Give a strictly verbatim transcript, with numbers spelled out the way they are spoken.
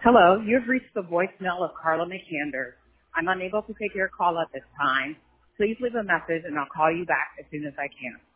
Hello, you've reached the voicemail of Carla McCander. I'm unable to take your call at this time. Please leave a message and I'll call you back as soon as I can.